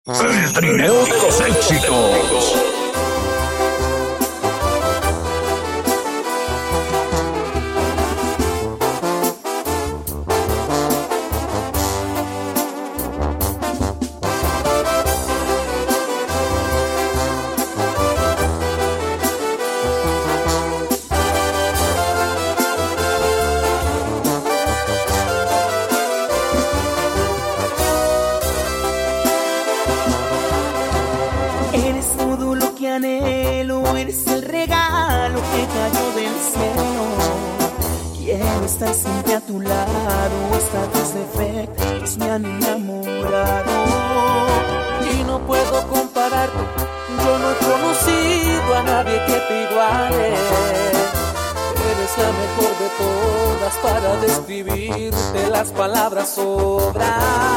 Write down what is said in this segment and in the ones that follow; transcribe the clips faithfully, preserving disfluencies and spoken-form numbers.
El trineo de los éxitos. Estar siempre a tu lado, hasta tus defectos me han enamorado. Y no puedo compararte, yo no he conocido a nadie que te iguale. Eres la mejor de todas, para describirte las palabras sobran.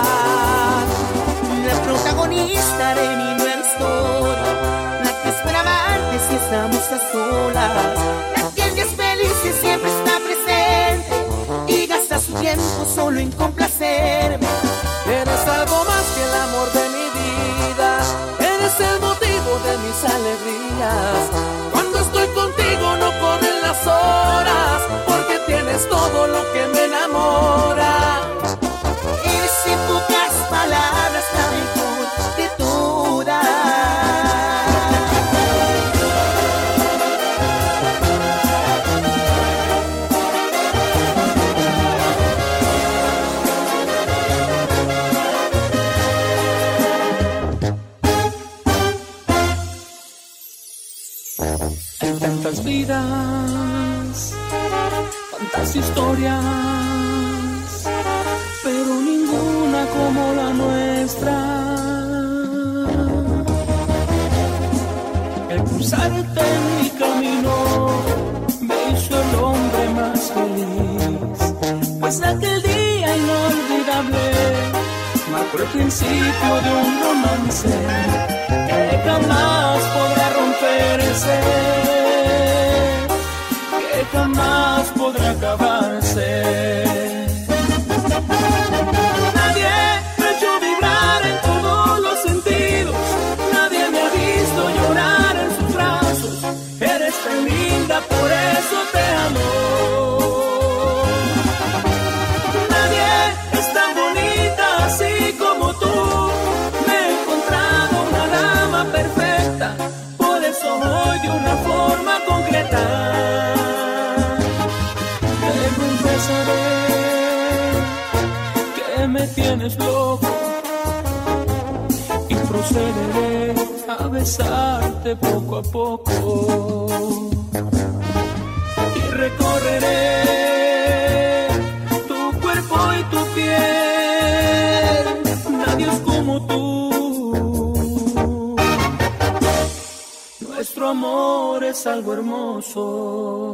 La protagonista de mi nueva historia, la que esperaba antes si estamos a solas, la que es feliz y siempre está presente y gasta su tiempo solo en complacerme. Eres algo más que el amor de mi vida, eres el motivo de mis alegrías. Cuando estoy contigo no corren las horas, porque tienes todo lo que me enamora. Eres en pocas palabras la mejor de todas. Tantas vidas, tantas historias, pero ninguna como la nuestra. El cruzarte en mi camino me hizo el hombre más feliz, pues aquel día inolvidable marcó el principio de un romance que jamás podrá romperse, que jamás podrá acabarse. Nadie me ha hecho vibrar en todos los sentidos, nadie me ha visto llorar en sus brazos. Eres tan linda, por eso te amo. Nadie es tan bonita así como tú. Me he encontrado una dama perfecta, por eso voy de una forma concreta. Que me tienes loco y procederé a besarte poco a poco y recorreré tu cuerpo y tu piel. Nadie es como tú, nuestro amor es algo hermoso.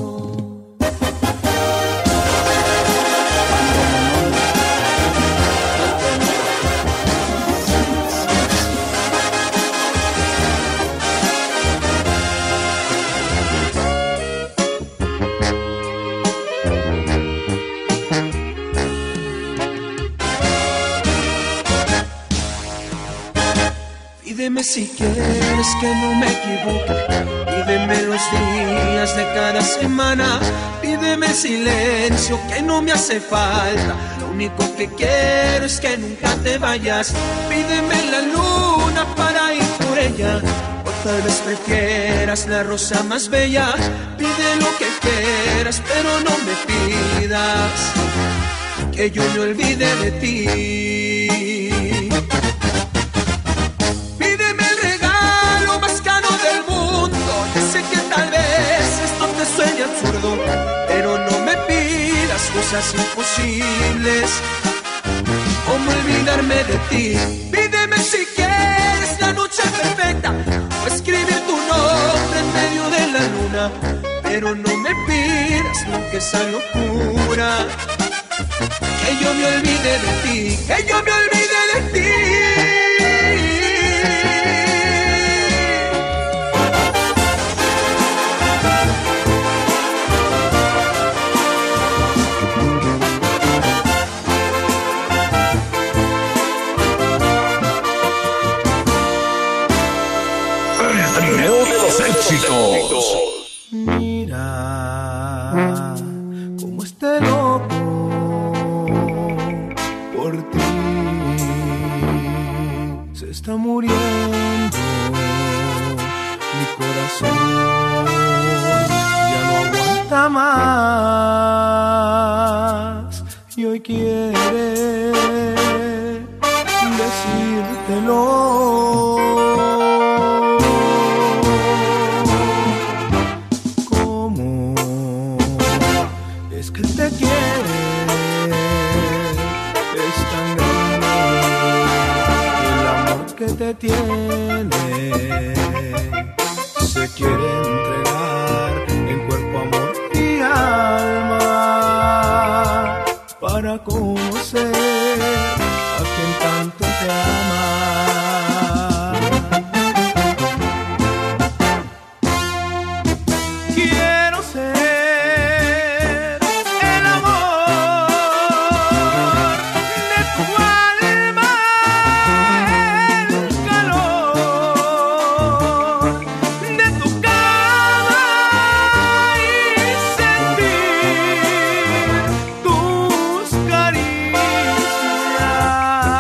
Pídeme si quieres que no me equivoque, pídeme los días de cada semana, pídeme silencio que no me hace falta, lo único que quiero es que nunca te vayas. Pídeme la luna para ir por ella, o tal vez prefieras la rosa más bella. Pide lo que quieras, pero no me pidas que yo me olvide de ti. Sueña absurdo, pero no me pidas cosas imposibles, como olvidarme de ti. Pídeme si quieres la noche perfecta, o escribir tu nombre en medio de la luna, pero no me pidas nunca esa locura, que yo me olvide de ti, que yo me olvide de ti. los éxitos. Mira cómo esté loco por ti. Se está muriendo mi corazón, ya no aguanta más y hoy quiere decírtelo. ¿Cómo es que te quiere? Es tan grande el amor que te tiene. Se quiere entregar en cuerpo, amor y alma para conocer a quien tanto te ama. Quiero ser el amor de tu alma, el calor de tu cama y sentir tus caricias.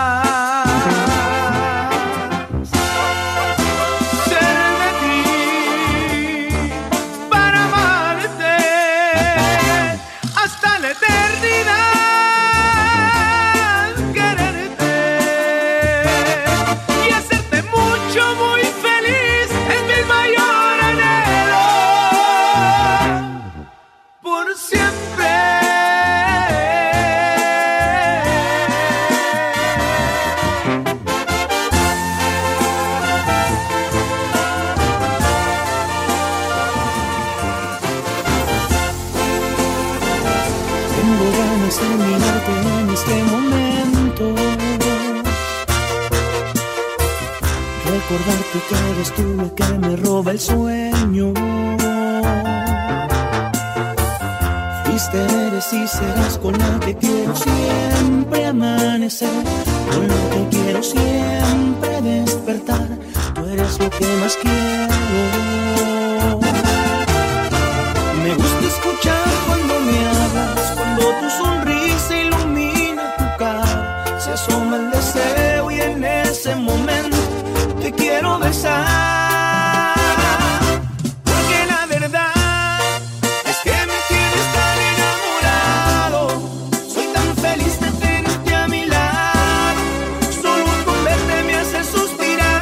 Ser de ti para amarte hasta la eternidad, quererte y hacerte mucho, muy feliz es mi mayor anhelo por siempre. Tengo ganas de mirarte en este momento, recordarte que eres tú la que me roba el sueño. Fuiste, eres y serás con la que quiero siempre amanecer, con la que quiero siempre despertar. Tú eres lo que más quiero. Me gusta escuchar cuando me hablas, cuando tu sonrisa ilumina tu cara, se asoma el deseo y en ese momento te quiero besar. Porque la verdad es que me tienes tan enamorado, soy tan feliz de tenerte a mi lado, solo con verte me hace suspirar.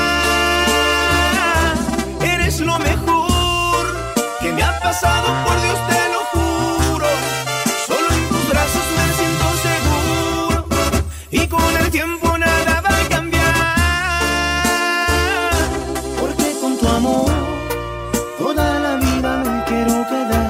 Eres lo mejor que me ha pasado, por Dios te lo juro. Solo en tus brazos me siento seguro y con el tiempo nada va a cambiar, porque con tu amor toda la vida me quiero quedar.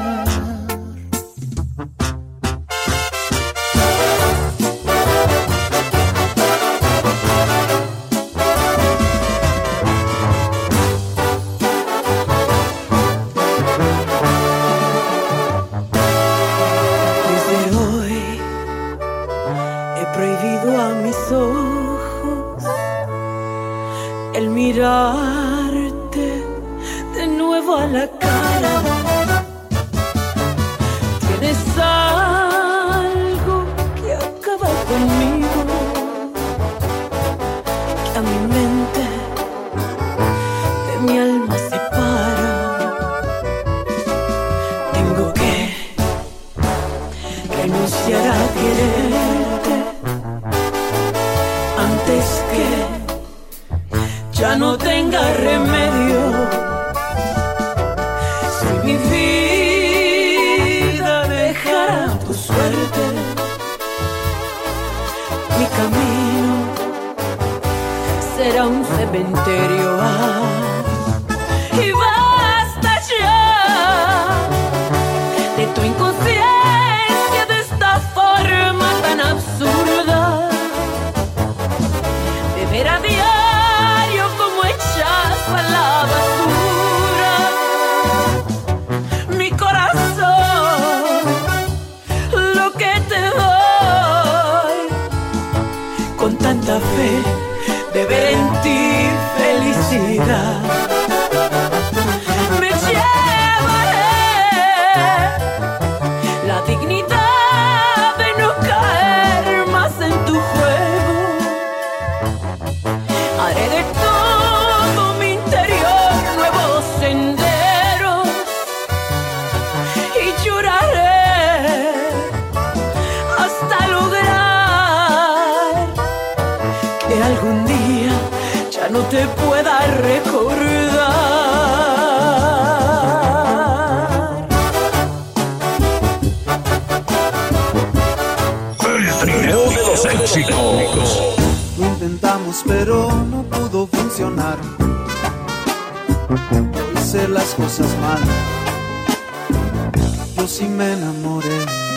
Desde hoy he prohibido a mis ojos el mirarte de nuevo a la cara. Tienes algo que acaba conmigo, que a mi mente de mi alma separa. Tengo que renunciar a quererte antes que ya no tenga remedio. Si mi vida dejara tu suerte, mi camino será un cementerio. Ah, y basta ya de tu inconsciencia, de esta forma tan absurda de ver a diario como echas a la basura mi corazón, lo que te doy con tanta fe de ver en ti felicidad. Haré de todo mi interior nuevos senderos y lloraré hasta lograr que algún día ya no te pueda recordar. El trineo de los éxitos. Lo intentamos pero no pudo funcionar. Hice las cosas mal. Yo sí me enamoré.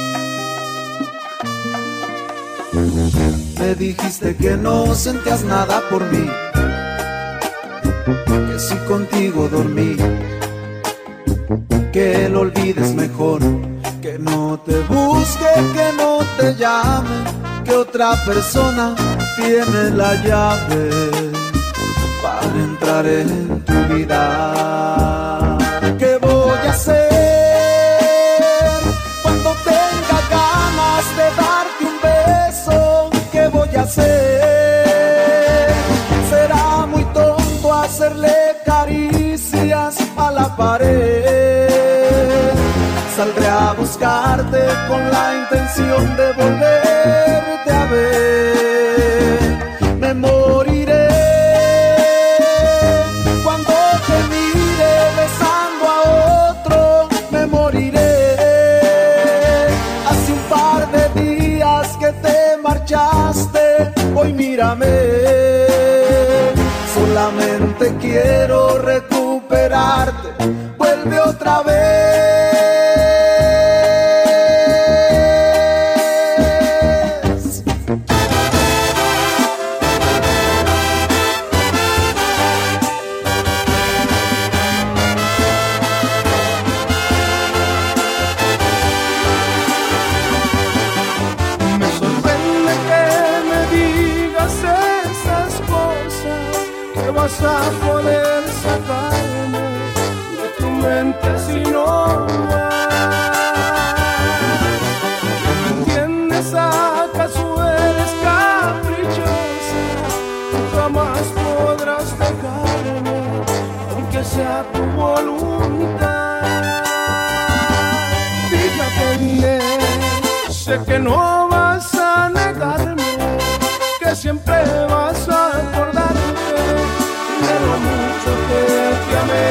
Me dijiste que no sentías nada por mí, que si contigo dormí, que lo olvides mejor, que no te busque, que no te llame, que otra persona tiene la llave para entrar en tu vida. ¿Qué voy a hacer cuando tenga ganas de darte un beso? ¿Qué voy a hacer? Será muy tonto hacerle caricias a la pared. Saldré a buscarte con la intención de volverte a ver. Me moriré cuando te mire besando a otro. Me moriré. Hace un par de días que te marchaste, hoy mírame. Solamente quiero recuperarte. Vuelve otra vez. Vas a poder sacarme de tu mente si no vas. ¿Me entiendes? ¿Acaso eres caprichosa? Tú jamás podrás dejarme, aunque sea tu voluntad. Fíjate bien, sé que no vas a negarme, que siempre vas a acordarte de lo mucho que te amé.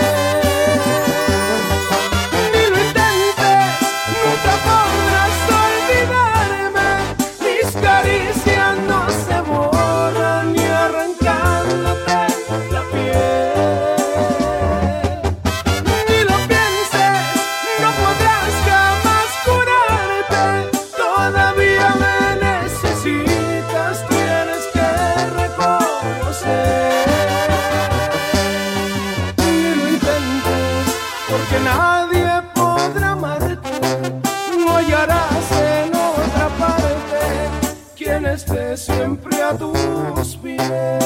Ni lo intentes, nunca podrás olvidarme. Mis caricias no se borran ni arrancándote la piel. Ni lo pienses, no podrás jamás curarte. Todavía me necesitas, tienes que reconocer. Que nadie podrá amarte, no hallarás en otra parte quien esté siempre a tus pies.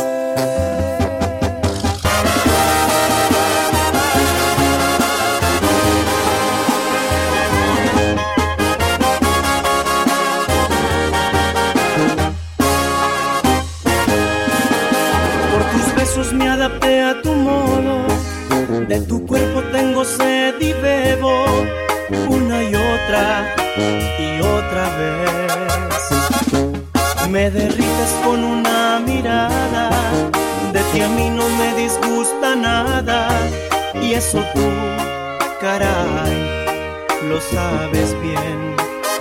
Por tus besos me adapté a tu modo. De tu cuerpo tengo sed y bebo una y otra y otra vez. Me derrites con una mirada, de ti a mí no me disgusta nada. Y eso tú, caray, lo sabes bien.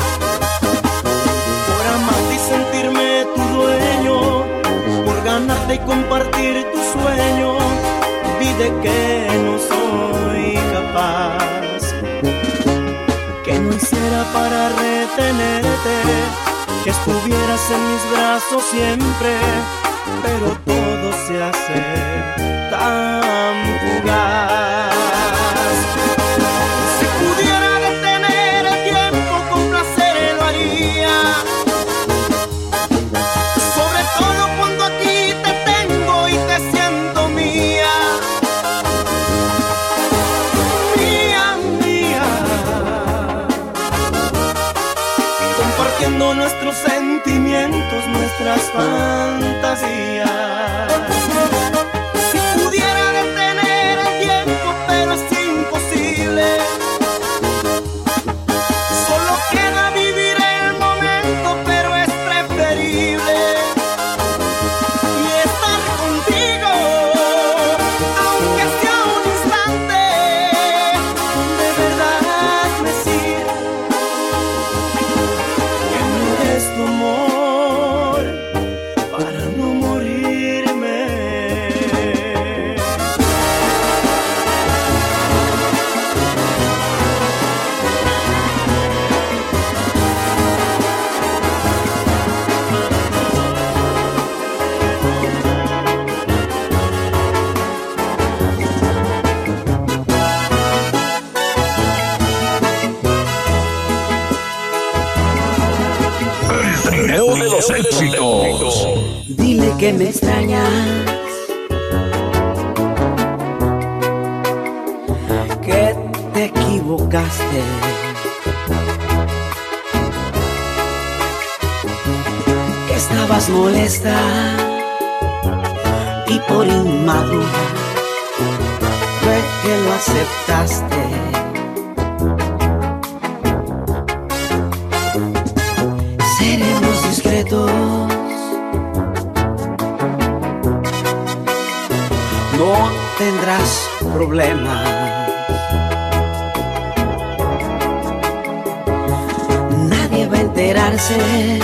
Por amarte y sentirme tu dueño, por ganarte y compartir tu sueño, vi de que no soy capaz, que no hiciera para retenerte, que estuvieras en mis brazos siempre, pero todo se hace tan fugaz. Si pudiera detener el tiempo con placer lo haría, sobre todo cuando aquí te tengo y te siento mía. Compartiendo nuestros sentimientos, nuestras fantasías. que me extrañas, que te equivocaste, que estabas molesta y por inmadura fue que lo aceptaste. Seremos discretos, no tendrás problemas. Nadie va a enterarse,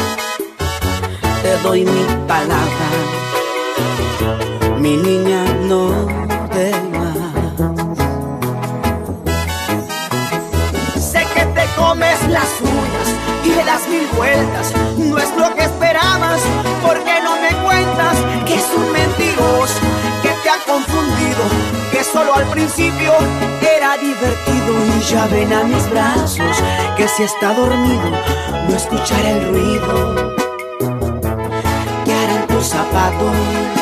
te doy mi palabra, mi niña, no temas. Sé que te comes las uñas y le das mil vueltas, no es lo que esperabas, porque no me cuentas que es un mentiroso, que te ha confundido, que solo al principio era divertido. Y ya ven a mis brazos, que si está dormido no escuchará el ruido que harán tus zapatos